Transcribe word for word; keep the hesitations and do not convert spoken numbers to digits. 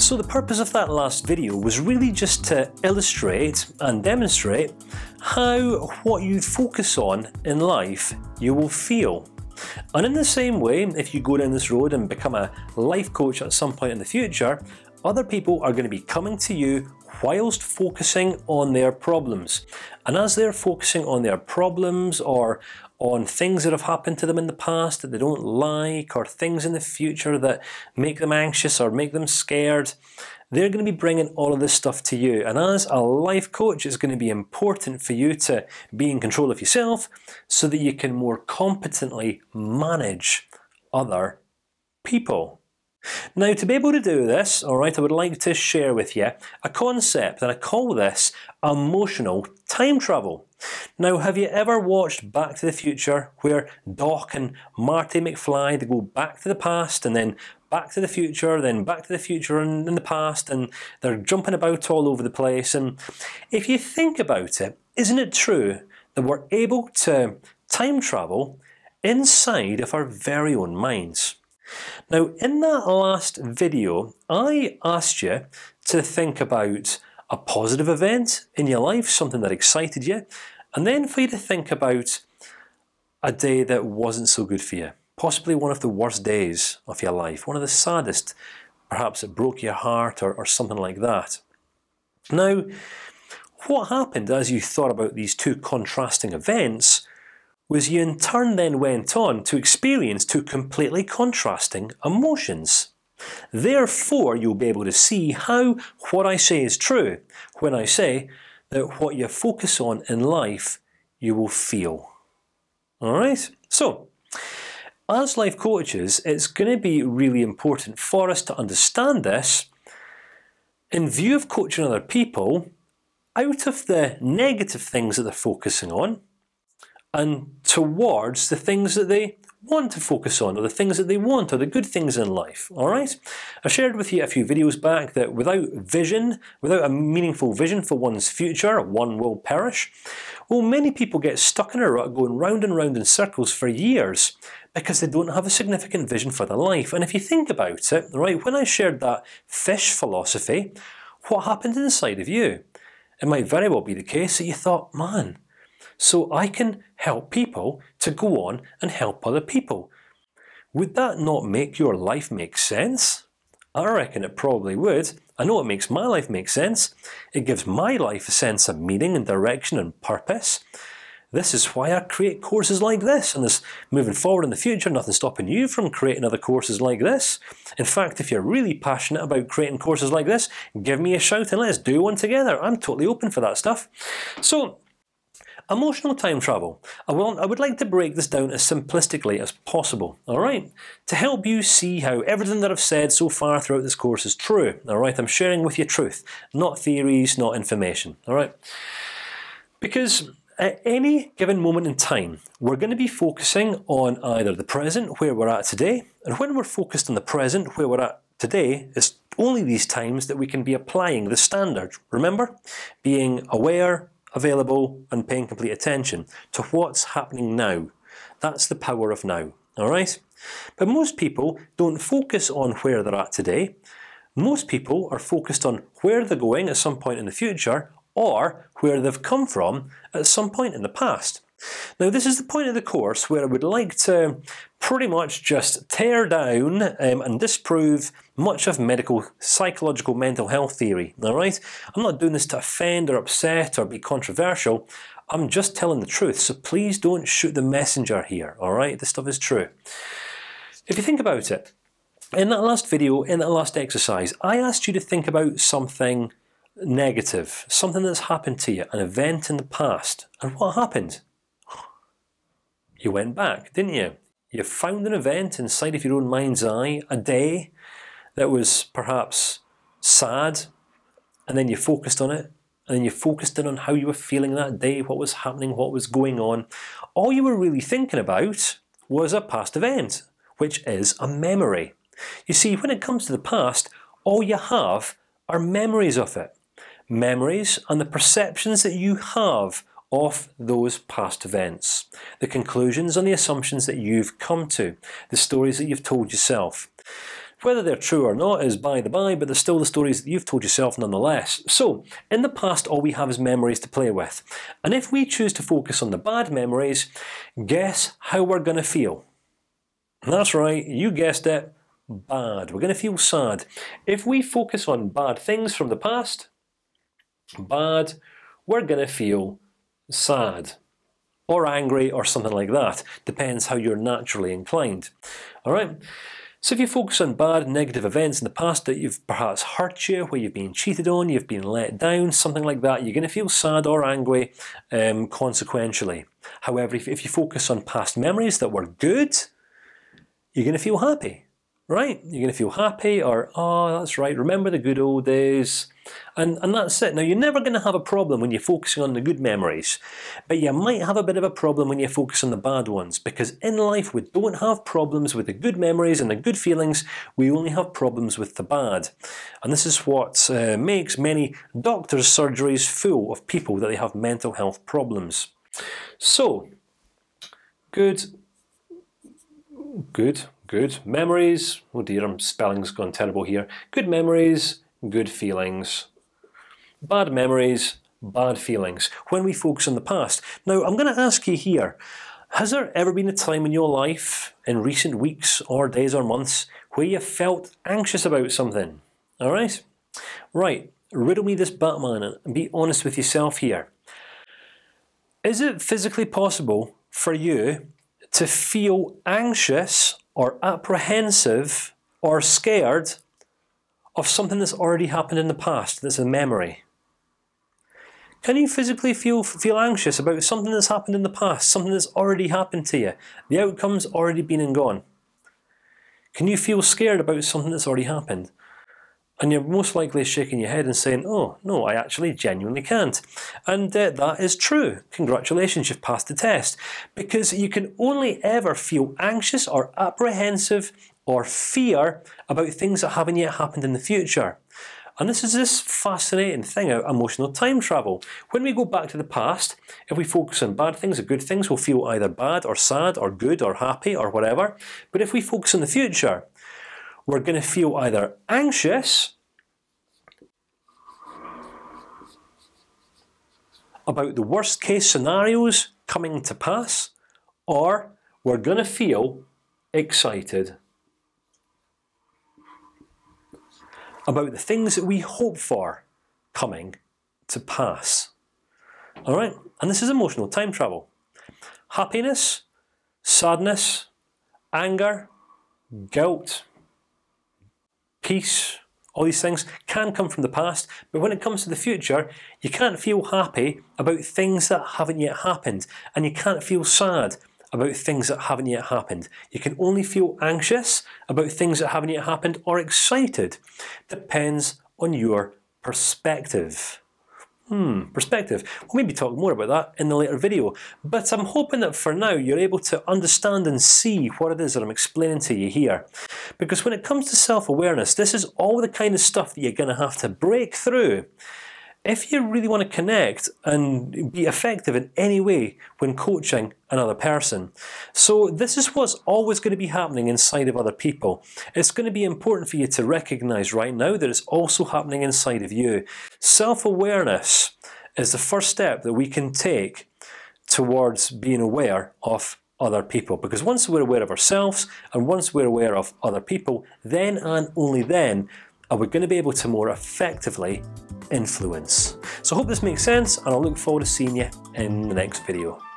So the purpose of that last video was really just to illustrate and demonstrate how what you focus on in life you will feel. And in the same way, if you go down this road and become a life coach at some point in the future, other people are going to be coming to you whilst focusing on their problems. And as they're focusing on their problems or on things that have happened to them in the past that they don't like, or things in the future that make them anxious or make them scared, they're going to be bringing all of this stuff to you. And as a life coach, it's going to be important for you to be in control of yourself, so that you can more competently manage other people. Now, to be able to do this, all right, I would like to share with you a concept, and I call this emotional time travel. Now, have you ever watched Back to the Future, where Doc and Marty McFly, they go back to the past and then back to the future, then back to the future and in the past, and they're jumping about all over the place? And if you think about it, isn't it true that we're able to time travel inside of our very own minds? Now, in that last video, I asked you to think about a positive event in your life, something that excited you, and then for you to think about a day that wasn't so good for you, possibly one of the worst days of your life, one of the saddest, perhaps it broke your heart, or, or something like that. Now, what happened as you thought about these two contrasting events was you in turn then went on to experience two completely contrasting emotions. Therefore, you'll be able to see how what I say is true when I say that what you focus on in life, you will feel. All right. So, as life coaches, it's going to be really important for us to understand this in view of coaching other people out of the negative things that they're focusing on, and towards the things that they want to focus on, or the things that they want, or the good things in life. All right. I shared with you a few videos back that without vision, without a meaningful vision for one's future, one will perish. Well, many people get stuck in a rut, going round and round in circles for years because they don't have a significant vision for their life. And if you think about it, right, when I shared that fish philosophy, what happened inside of you? It might very well be the case that you thought, man, so I can help people to go on and help other people. Would that not make your life make sense? I reckon it probably would. I know it makes my life make sense. It gives my life a sense of meaning and direction and purpose. This is why I create courses like this, and this moving forward in the future, nothing stopping you from creating other courses like this. In fact, if you're really passionate about creating courses like this, give me a shout and let's do one together. I'm totally open for that stuff. So, emotional time travel. I will. I would like to break this down as simplistically as possible. All right, to help you see how everything that I've said so far throughout this course is true. All right, I'm sharing with you truth, not theories, not information. All right, because at any given moment in time, we're going to be focusing on either the present, where we're at today, and when we're focused on the present, where we're at today, it's only these times that we can be applying the standard. Remember, being aware, available, and paying complete attention to what's happening now. That's the power of now. All right. But most people don't focus on where they're at today. Most people are focused on where they're going at some point in the future, or where they've come from at some point in the past. Now, this is the point of the course where I would like to pretty much just tear down um, and disprove much of medical, psychological, mental health theory. All right, I'm not doing this to offend or upset or be controversial. I'm just telling the truth. So please don't shoot the messenger here. All right, this stuff is true. If you think about it, in that last video, in that last exercise, I asked you to think about something negative, something that's happened to you, an event in the past, and what happened? You went back, didn't you? You found an event inside of your own mind's eye, a day that was perhaps sad, and then you focused on it, and then you focused in on how you were feeling that day, what was happening, what was going on. All you were really thinking about was a past event, which is a memory. You see, when it comes to the past, all you have are memories of it, memories and the perceptions that you have of those past events, the conclusions and the assumptions that you've come to, the stories that you've told yourself. Whether they're true or not is by the by, but they're still the stories that you've told yourself nonetheless. So, in the past, all we have is memories to play with, and if we choose to focus on the bad memories, guess how we're going to feel? That's right, you guessed it, bad. We're going to feel sad. If we focus on bad things from the past, bad, we're going to feel sad, or angry, or something like that. Depends how you're naturally inclined. All right. So if you focus on bad, negative events in the past that you've perhaps hurt you, where you've been cheated on, you've been let down, something like that, you're going to feel sad or angry, um, consequentially. However, if, if you focus on past memories that were good, you're going to feel happy, right? You're going to feel happy, or oh, that's right. Remember the good old days, and and that's it. Now you're never going to have a problem when you're focusing on the good memories, but you might have a bit of a problem when you focus on the bad ones, because in life we don't have problems with the good memories and the good feelings. We only have problems with the bad, and this is what uh, makes many doctors' surgeries full of people that they have mental health problems. So, good. Good, good memories. Oh dear, I'm spelling's gone terrible here. Good memories, good feelings. Bad memories, bad feelings. When we focus on the past. Now, I'm going to ask you here: has there ever been a time in your life, in recent weeks or days or months, where you felt anxious about something? All right, right. Riddle me this, Batman, and be honest with yourself here. Is it physically possible for you to feel anxious or apprehensive or scared of something that's already happened in the past, that's a memory? Can you physically feel feel anxious about something that's happened in the past, something that's already happened to you? The outcome's already been and gone. Can you feel scared about something that's already happened? And you're most likely shaking your head and saying, "Oh no, I actually genuinely can't." And uh, that is true. Congratulations, you've passed the test, because you can only ever feel anxious or apprehensive or fear about things that haven't yet happened in the future. And this is this fascinating thing of emotional time travel. When we go back to the past, if we focus on bad things or good things, we'll feel either bad or sad or good or happy or whatever. But if we focus on the future, we're going to feel either anxious about the worst case scenarios coming to pass, or we're going to feel excited about the things that we hope for coming to pass. All right, and this is emotional time travel. Happiness, sadness, anger, guilt, peace, all these things can come from the past, but when it comes to the future, you can't feel happy about things that haven't yet happened, and you can't feel sad about things that haven't yet happened. You can only feel anxious about things that haven't yet happened, or excited. Depends on your perspective. Hmm, perspective. We'll maybe talk more about that in the later video. But I'm hoping that for now you're able to understand and see what it is that I'm explaining to you here. Because when it comes to self-awareness, this is all the kind of stuff that you're going to have to break through if you really want to connect and be effective in any way when coaching another person. So this is what's always going to be happening inside of other people. It's going to be important for you to recognize right now that it's also happening inside of you. Self-awareness is the first step that we can take towards being aware of other people. Because once we're aware of ourselves and once we're aware of other people, then and only then are we going to be able to more effectively influence. So I hope this makes sense, and I'll look forward to seeing you in the next video.